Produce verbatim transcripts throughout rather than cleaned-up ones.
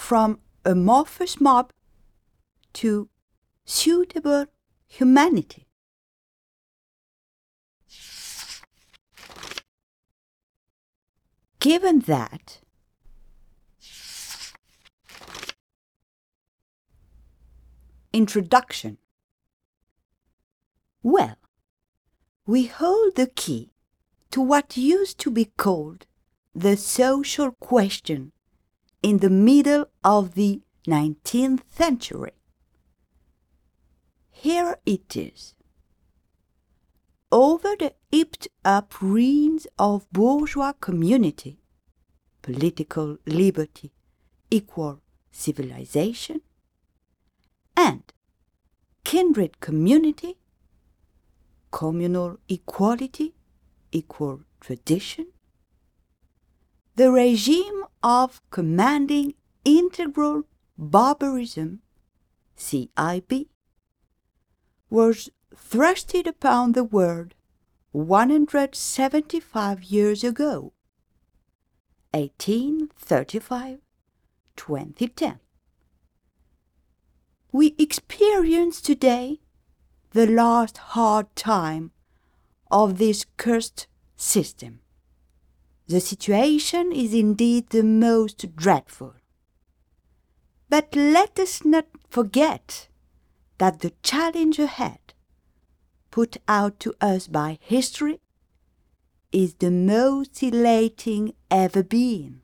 from amorphous mob to suitable humanity. Given that, introduction. Well, we hold the key to what used to be called the social question in the middle of the nineteenth century. Here it is. Over the heaped-up ruins of bourgeois community, political liberty, equal civilization, and kindred community, communal equality, equal tradition, the regime of commanding integral barbarism, C I B, was thrusted upon the world one hundred seventy-five years ago, eighteen thirty-five to twenty ten. We experience today the last hard time of this cursed system. The situation is indeed the most dreadful. But let us not forget that the challenge ahead, put out to us by history, is the most elating ever been.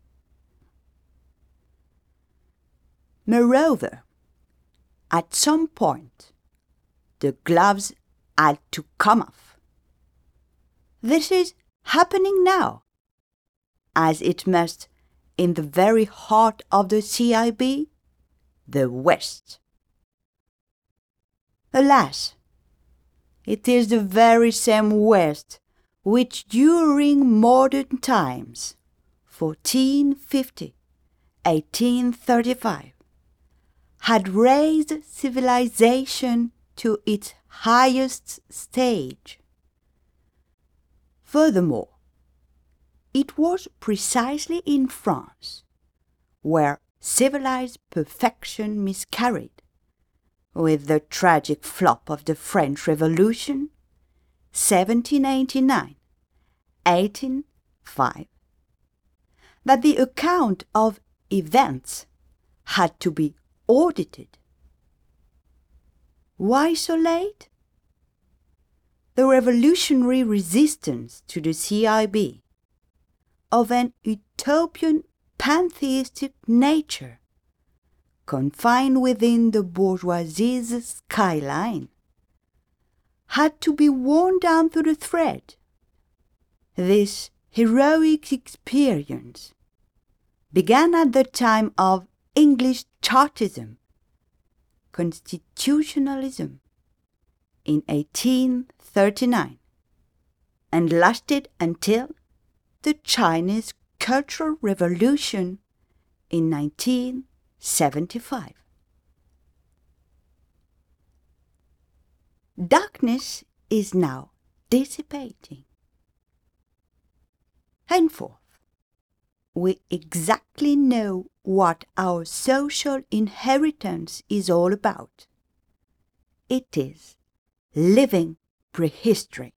Moreover, at some point, the gloves had to come off. This is happening now, as it must in the very heart of the C I B, the West. Alas, it is the very same West which during modern times, fourteen fifty, eighteen thirty-five, had raised civilization to its highest stage. Furthermore, it was precisely in France where civilized perfection miscarried, with the tragic flop of the French Revolution, seventeen eighty-nine to eighteen oh five, that the account of events had to be audited. Why so late? The revolutionary resistance to the C I B, of an utopian pantheistic nature, confined within the bourgeoisie's skyline, had to be worn down to the thread. This heroic experience began at the time of English Chartism, constitutionalism, in eighteen thirty-nine, and lasted until the Chinese Cultural Revolution in nineteen seventy-five. Darkness is now dissipating. Henceforth, we exactly know what our social inheritance is all about. It is living prehistory.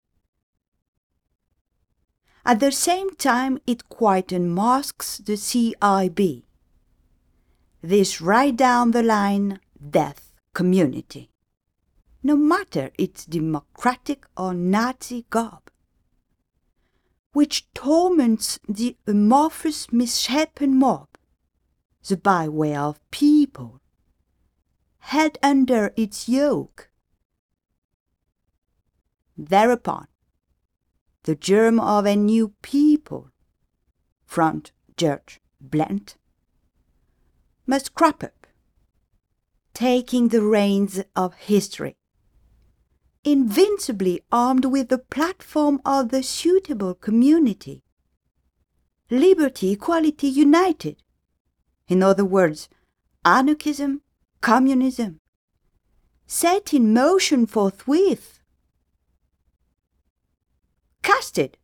At the same time, it quite unmasks the C I B, this right down the line death community, no matter its democratic or Nazi garb, which torments the amorphous misshapen mob, the byway of people, held under its yoke. Thereupon, the germ of a new people, Front George Blunt, must crop up, taking the reins of history, invincibly armed with the platform of the suitable community. Liberty, equality, united. In other words, anarchism, communism, set in motion forthwith. Casted